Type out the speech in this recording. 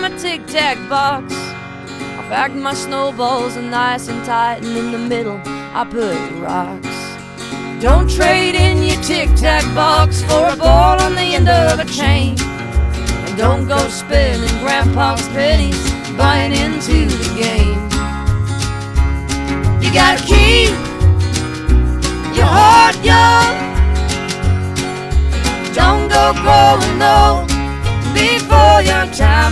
a tic-tac box. I packed my snowballs and nice and tight, and in the middle I put rocks. Don't trade in your tic-tac box for a ball on the end of a chain. And don't go spending grandpa's pennies buying into the game. You gotta keep